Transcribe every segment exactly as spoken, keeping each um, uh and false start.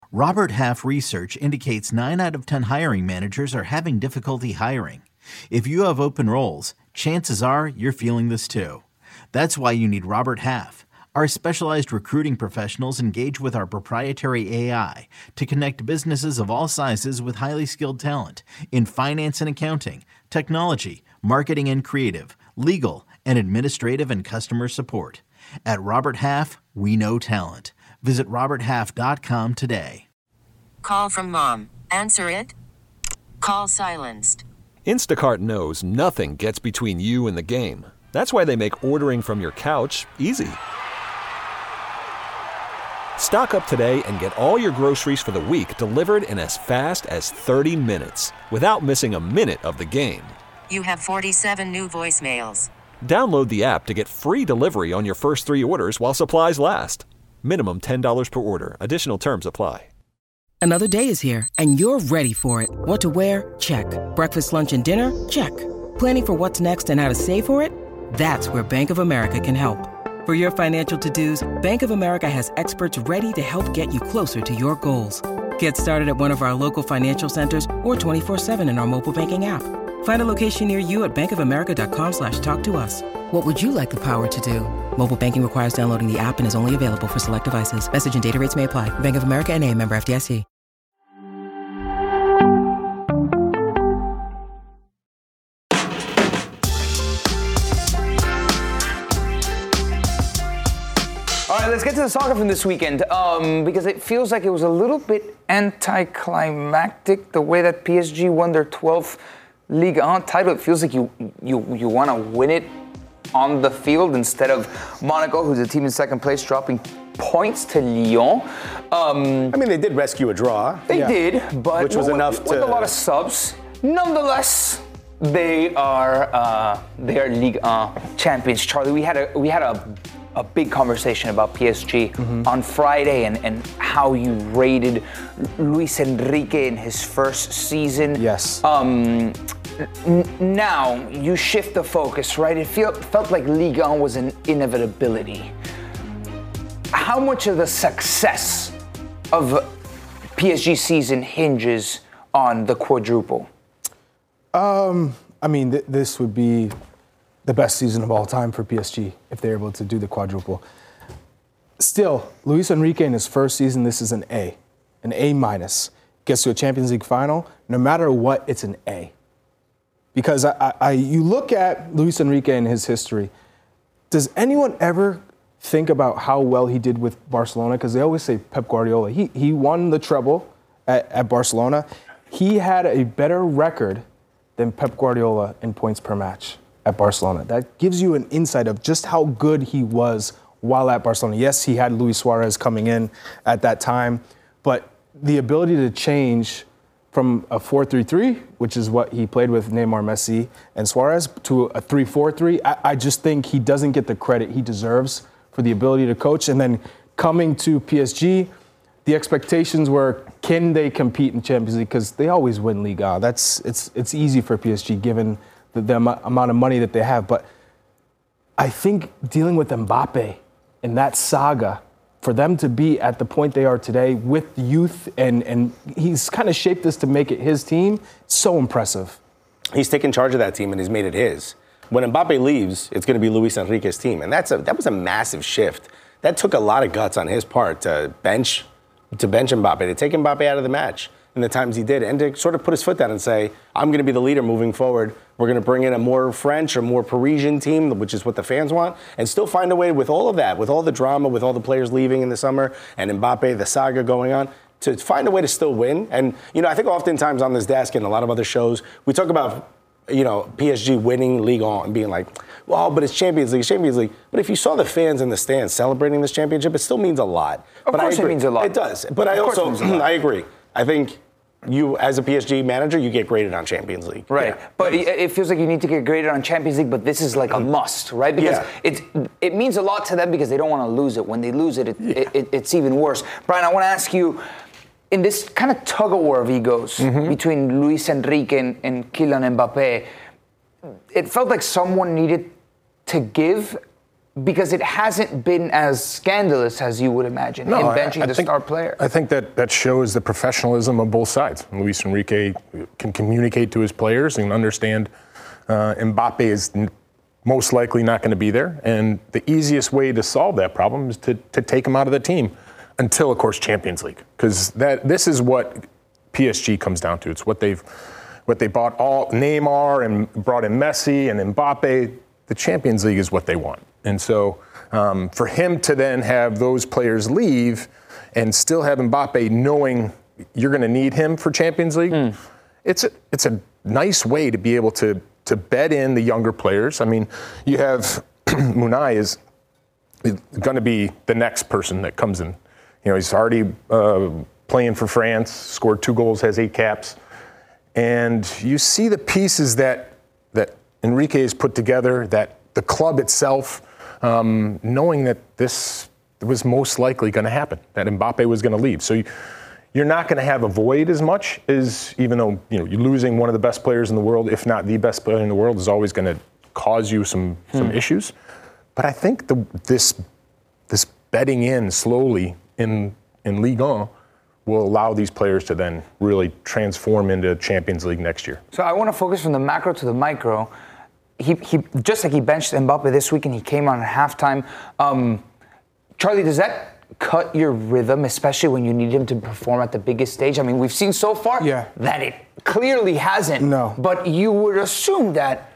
Robert Half research indicates nine out of ten hiring managers are having difficulty hiring. If you have open roles, chances are you're feeling this too. That's why you need Robert Half. Our specialized recruiting professionals engage with our proprietary A I to connect businesses of all sizes with highly skilled talent in finance and accounting, technology, marketing and creative, legal, and administrative and customer support. At Robert Half, we know talent. Visit robert half dot com today. Call from mom. Answer it. Call silenced. Instacart knows nothing gets between you and the game. That's why they make ordering from your couch easy. Stock up today and get all your groceries for the week delivered in as fast as thirty minutes without missing a minute of the game. You have forty-seven new voicemails. Download the app to get free delivery on your first three orders while supplies last. Minimum ten dollars per order. Additional terms apply. Another day is here, and you're ready for it. What to wear? Check. Breakfast, lunch, and dinner? Check. Planning for what's next and how to save for it? That's where Bank of America can help. For your financial to-dos, Bank of America has experts ready to help get you closer to your goals. Get started at one of our local financial centers or twenty-four seven in our mobile banking app. Find a location near you at bankofamerica.com slash talk to us. What would you like the power to do? Mobile banking requires downloading the app and is only available for select devices. Message and data rates may apply. Bank of America N A, member F D I C. All right, let's get to the soccer from this weekend, um, because it feels like it was a little bit anticlimactic, the way that P S G won their twelfth Ligue one title. It feels like you you you want to win it on the field instead of Monaco, who's a team in second place, dropping points to Lyon. Um, I mean, they did rescue a draw. They yeah. did, but which was with, enough with to... a lot of subs. Nonetheless, they are uh, they are Ligue one champions. Charlie, we had a we had a a big conversation about P S G mm-hmm. on Friday and, and how you rated Luis Enrique in his first season. Yes. Um, n- now you shift the focus, right? It feel, felt like Ligue one was an inevitability. How much of the success of P S G season hinges on the quadruple? Um, I mean, th- this would be the best season of all time for P S G if they're able to do the quadruple. Still, Luis Enrique in his first season, this is an A, an A minus. Gets to a Champions League final, no matter what, it's an A. Because I, I, I, you look at Luis Enrique and his history, does anyone ever think about how well he did with Barcelona? Because they always say Pep Guardiola. He, he won the treble at, at Barcelona. He had a better record than Pep Guardiola in points per match at Barcelona. That gives you an insight of just how good he was while at Barcelona. Yes, he had Luis Suarez coming in at that time, but the ability to change from a four three three, which is what he played with Neymar, Messi, and Suarez, to a three four three, I, I just think he doesn't get the credit he deserves for the ability to coach. And then coming to P S G, the expectations were, can they compete in Champions League? Because they always win Liga. That's it's it's easy for P S G given the, the amount of money that they have. But I think dealing with Mbappe in that saga, for them to be at the point they are today with youth, and, and he's kind of shaped this to make it his team, so impressive. He's taken charge of that team and he's made it his. When Mbappe leaves, it's going to be Luis Enrique's team. And that's a, that was a massive shift. That took a lot of guts on his part to bench to bench Mbappe, to take Mbappe out of the match in the times he did, and to sort of put his foot down and say, I'm going to be the leader moving forward. We're going to bring in a more French or more Parisian team, which is what the fans want, and still find a way with all of that, with all the drama, with all the players leaving in the summer, and Mbappe, the saga going on, to find a way to still win. And, you know, I think oftentimes on this desk and a lot of other shows, we talk about, you know, P S G winning Ligue one and being like, well, but it's Champions League, Champions League. But if you saw the fans in the stands celebrating this championship, it still means a lot. Of but course I agree. it means a lot. It does. But I also, I agree. I think you, as a P S G manager, you get graded on Champions League. Right. Yeah. But it, it feels like you need to get graded on Champions League, but this is like a must, right? Because Yeah. it, it means a lot to them because they don't want to lose it. When they lose it, it, it, it it's even worse. Brian, I want to ask you, in this kind of tug-of-war of egos mm-hmm. between Luis Enrique and, and Kylian Mbappe, it felt like someone needed to give because it hasn't been as scandalous as you would imagine No, in I- benching I the think- star player. I think that that shows the professionalism of both sides. Luis Enrique can communicate to his players and understand uh, Mbappe is n- most likely not going to be there. And the easiest way to solve that problem is to, to take him out of the team until, of course, Champions League. Because that this is what P S G comes down to. It's what they've what they bought all Neymar and brought in Messi and Mbappe. The Champions League is what they want. And so um, for him to then have those players leave and still have Mbappe knowing you're going to need him for Champions League, mm. it's a, it's a nice way to be able to to bed in the younger players. I mean, you have Munai is going to be the next person that comes in. You know, he's already uh, playing for France, scored two goals, has eight caps. And you see the pieces that that Enrique has put together, that the club itself, um, knowing that this was most likely going to happen, that Mbappe was going to leave. So you, you're not going to have a void as much as, even though you know you're losing one of the best players in the world, if not the best player in the world, is always going to cause you some hmm. some issues. But I think the, this this bedding in slowly in in Ligue one will allow these players to then really transform into Champions League next year. So I want to focus from the macro to the micro. He, he just like he benched Mbappe this week and he came on at halftime. Um, Charlie, does that cut your rhythm, especially when you need him to perform at the biggest stage? I mean, we've seen so far yeah. that it clearly hasn't. No. But you would assume that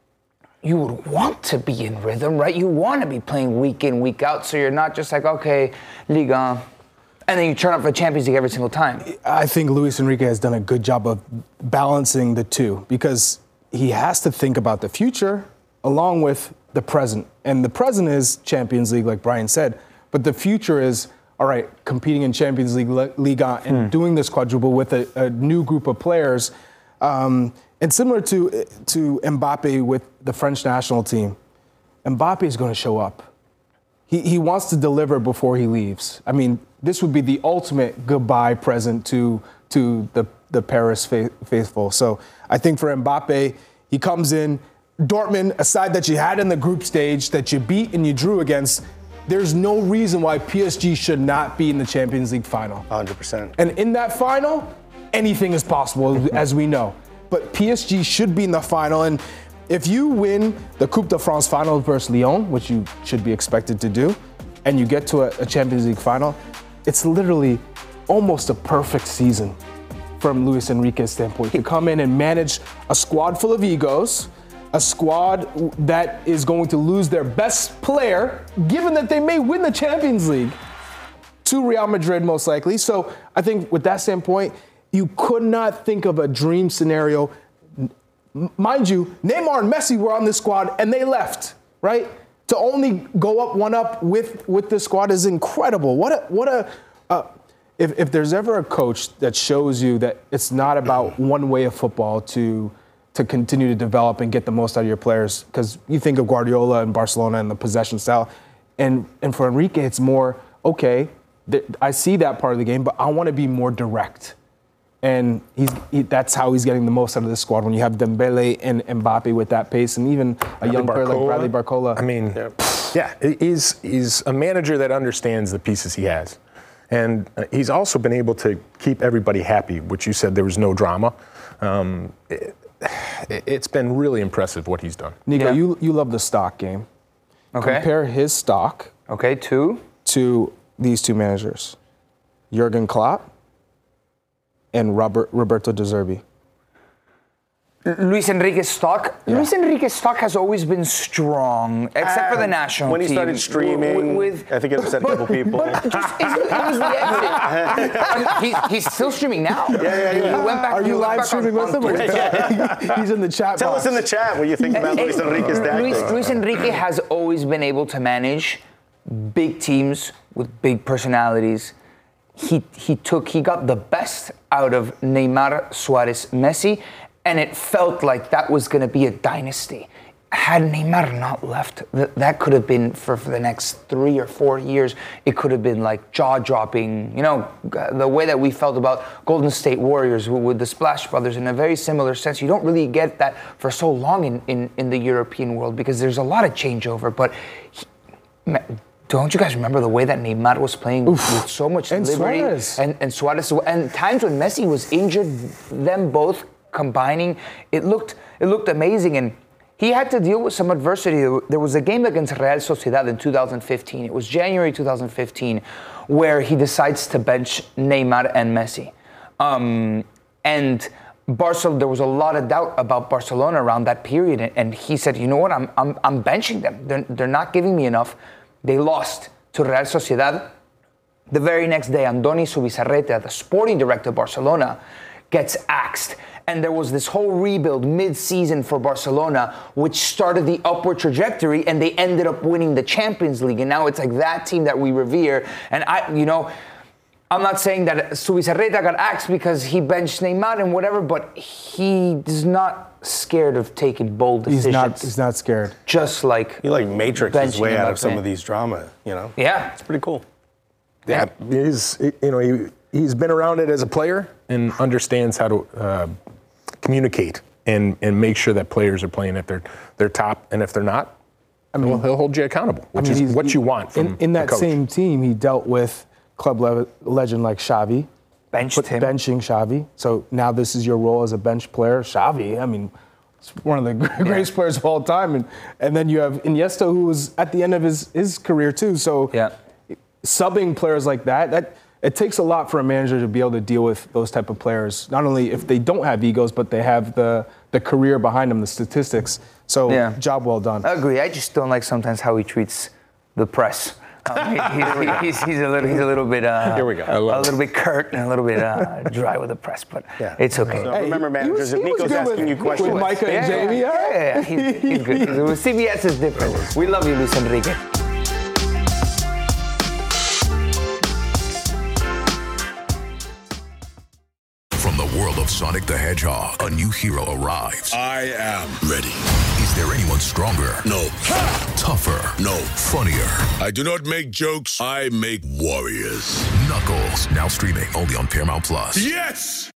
you would want to be in rhythm, right? You want to be playing week in, week out, so you're not just like, okay, Ligue one, and then you turn up for Champions League every single time. I think Luis Enrique has done a good job of balancing the two because he has to think about the future along with the present. And the present is Champions League, like Brian said. But the future is, all right, competing in Champions League, Liga, and hmm. doing this quadruple with a, a new group of players. Um, and similar to, to Mbappe with the French national team, Mbappe is going to show up. He, he wants to deliver before he leaves. I mean, this would be the ultimate goodbye present to to the, the Paris fa- faithful. So I think for Mbappe, he comes in, Dortmund, a side that you had in the group stage, that you beat and you drew against, there's no reason why P S G should not be in the Champions League final. one hundred percent. And in that final, anything is possible, as we know. But P S G should be in the final. And if you win the Coupe de France final versus Lyon, which you should be expected to do, and you get to a, a Champions League final, it's literally almost a perfect season from Luis Enrique's standpoint. To come in and manage a squad full of egos, a squad that is going to lose their best player, given that they may win the Champions League, to Real Madrid most likely. So I think with that standpoint, you could not think of a dream scenario. Mind you, Neymar and Messi were on this squad and they left, right? To only go up one up with, with this squad is incredible. What a, what a, uh, if, if there's ever a coach that shows you that it's not about one way of football to to continue to develop and get the most out of your players, because you think of Guardiola and Barcelona and the possession style, and, and for Enrique, it's more, okay, th- I see that part of the game, but I want to be more direct. And he's he, that's how he's getting the most out of this squad when you have Dembele and Mbappe with that pace, and even a Bradley young player like Bradley Barcola. I mean, yeah, yeah he's, he's a manager that understands the pieces he has. And he's also been able to keep everybody happy, which you said there was no drama. Um, it, it's been really impressive what he's done. Nico, Yeah. you you love the stock game. Okay. Compare his stock Okay, two. to these two managers, Jurgen Klopp and Robert Roberto De Zerbi. Luis Enrique's stock. Yeah. Luis Enrique's stock has always been strong, except for the national When he team. started streaming, with, I think it upset a couple people. But just, it was the exit. I mean, he, he's still streaming now. Yeah, yeah, yeah. He went back, Are he you went live back streaming on, with him? on Or he's in the chat Tell box. us in the chat what you think about Luis Enrique's Luis, tactics. Luis Enrique has always been able to manage big teams with big personalities. He he took he got the best out of Neymar, Suarez, Messi, and it felt like that was going to be a dynasty. Had Neymar not left, th- that could have been for, for the next three or four years. It could have been like jaw-dropping. You know, the way that we felt about Golden State Warriors with the Splash Brothers in a very similar sense. You don't really get that for so long in, in, in the European world because there's a lot of changeover. But he, Don't you guys remember the way that Neymar was playing Oof. with so much and liberty? Suarez. And, and Suarez. And times when Messi was injured, them both combining, it looked it looked amazing. And he had to deal with some adversity. There was a game against Real Sociedad in two thousand fifteen. It was January two thousand fifteen, where he decides to bench Neymar and Messi. Um, and Barcelona, there was a lot of doubt about Barcelona around that period. And he said, you know what, I'm I'm, I'm benching them. They're, they're not giving me enough. They lost to Real Sociedad. The very next day, Andoni Zubizarreta, the sporting director of Barcelona, gets axed. And there was this whole rebuild mid-season for Barcelona, which started the upward trajectory, and they ended up winning the Champions League. And now it's like that team that we revere. And I, you know, I'm not saying that Zubizarreta got axed because he benched Neymar and whatever, but he is not scared of taking bold decisions. He's not. He's not scared. Just like he like Matrix his way out of some of these drama. You know. Yeah, it's pretty cool. Yeah, he's you know he he's been around it as a player and understands how to uh, communicate and and make sure that players are playing at their their top, and if they're not, I mean, well, he'll hold you accountable, which I mean, is what you want from in, in that the coach. same team. He dealt with club le- legend like Xavi. Benched put, him. Benching Xavi. So now this is your role as a bench player. Xavi, I mean, it's one of the greatest yeah. players of all time. And and then you have Iniesta, who was at the end of his, his career too. So yeah. subbing players like that, that it takes a lot for a manager to be able to deal with those type of players. Not only if they don't have egos, but they have the, the career behind them, the statistics. So yeah. job well done. I agree. I just don't like sometimes how he treats the press. Um, he, he, he's, he's a little, he's a little bit, uh, Here we go. a little bit curt and a little bit uh, dry with the press, but yeah. it's okay. So hey, remember, managers, if Nico's asking with, you questions, with Micah yeah, and Jamie, yeah, yeah, yeah. He's, he's good. With C B S is different. We love you, Luis Enrique. From the world of Sonic the Hedgehog, a new hero arrives. I am ready. Is there anyone stronger? No. Tougher? No. Funnier? I do not make jokes, I make warriors. Knuckles, now streaming only on Paramount Plus. Yes!